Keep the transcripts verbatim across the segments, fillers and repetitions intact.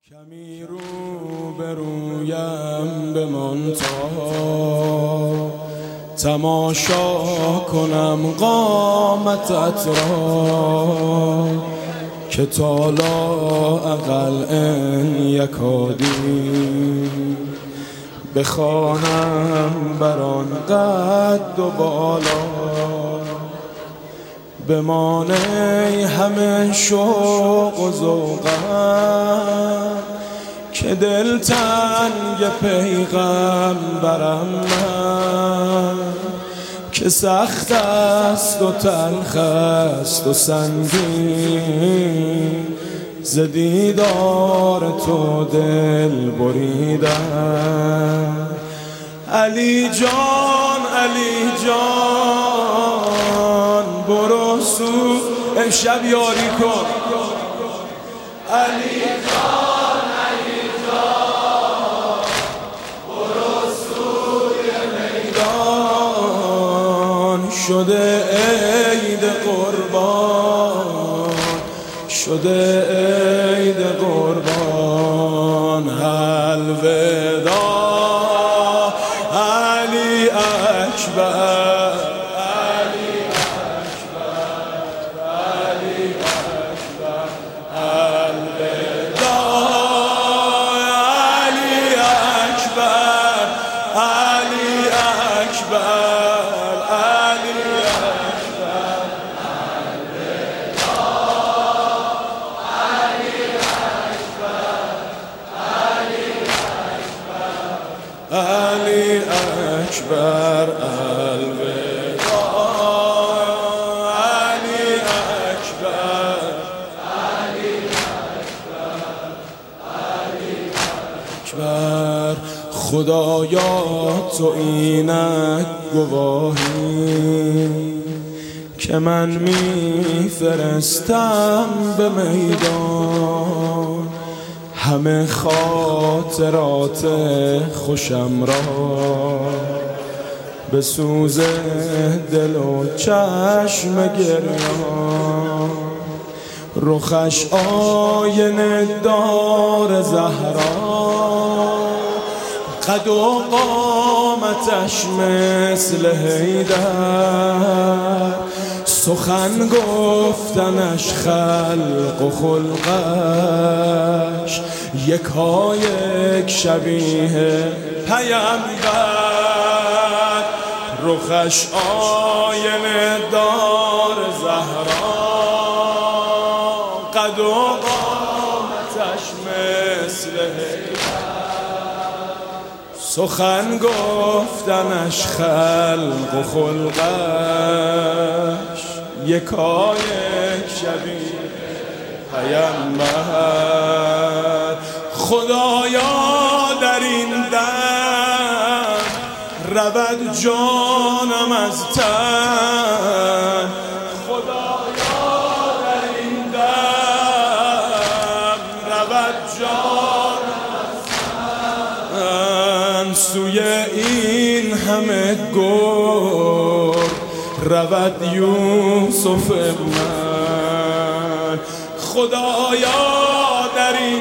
کمی رو به رویم بمان تا تماشا کنم قامتت را که تا لااقل ان یکادی بخوانم بر آن قد و بالا بمانی همه شوق و ذوقم که دلتنگ پیغمبرم من که سخت است و تلخ است و سنگین ز دیدار تو دل بریدم. علی جان علی جان برو سو امشب یاری کن. علی جان علی جان برو سوی میدان شده عید قربان شده عید قربان. الوداع علی اکبر علی اکبر علی اکبر الوداع علی اکبر علی اکبر علی اکبر علی اکبر الوداع علی اکبر علی اکبر. خدایا تو اینک گواهی که من میفرستم به میدان همه خاطرات خوشم را به سوز دل و چشم گریان. رخش آینه دار زهرا قد و قامتش مثل حیدر سخن گفتنش خلق و خلقش یکایک شبیه پیامبر. رخش آینه دار زهرا قد و قامتش مثل سخن گفتنش خلق و خلقش یکایک شبیه پیامبر. خدایا در این دم رود جانم از تن خدایا در این دم رود جانم از تن سوی این همه گور رود یوسف من. خدایا در این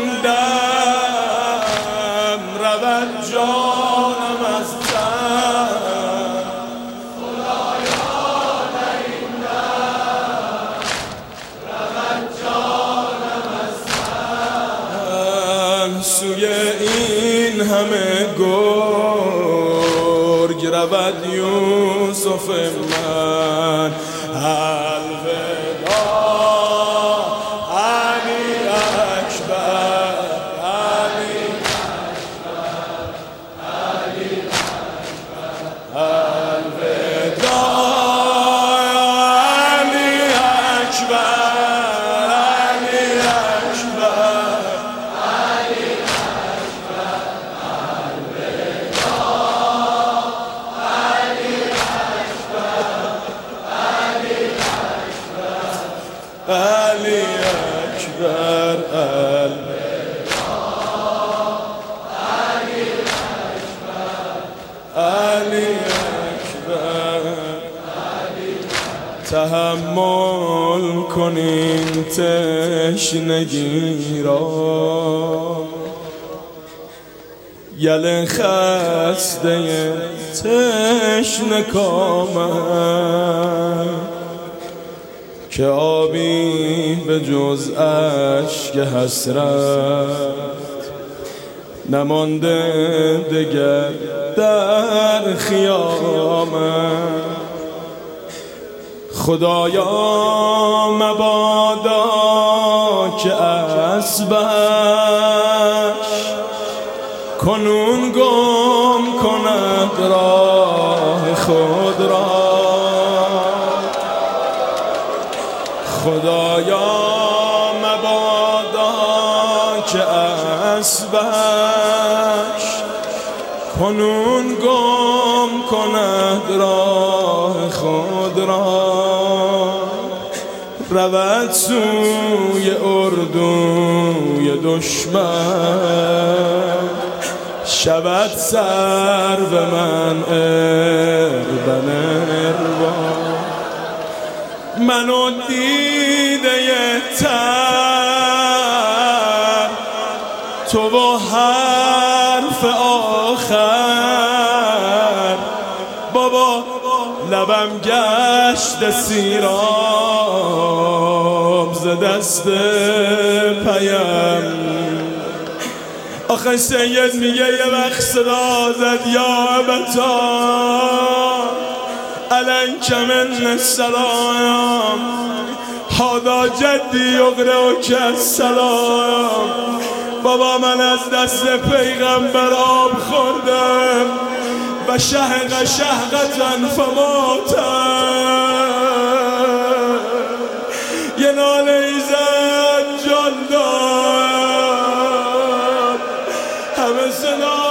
دم رود جانم از تن خدایا در این دم رود جانم از تن سوی این همه گرگ رود یوسف من. الوداع علی اکبر علی اکبر علی اکبر الوداع علی اکبر علی اکبر علی اکبر علی اکبر علی اکبر. تحمل کن این تشنگی را یل خسته تشنه کامم که آبی به جز اشک حسرت نمانده دگر در خیامم. خدایا مبادا که اسبش کنون گم کند راه خود را. خدایا مبادا که اسبش کنون گم کند راه خود را. رود سوی اردوی دشمن شود سر به من اربن اربا. منو دیده تر تو و حرف آخر بابا لبم گشت سیراب ز دست پیم. آخه سید میگه یه وقت صدا زد یا ابتا علیک من السلام هادا جدی یقرئک السلام. بابا من از دست پیغمبر آب خوردم و شهق شهقتن فماتم. یه ناله ایزد جان داد همه سنا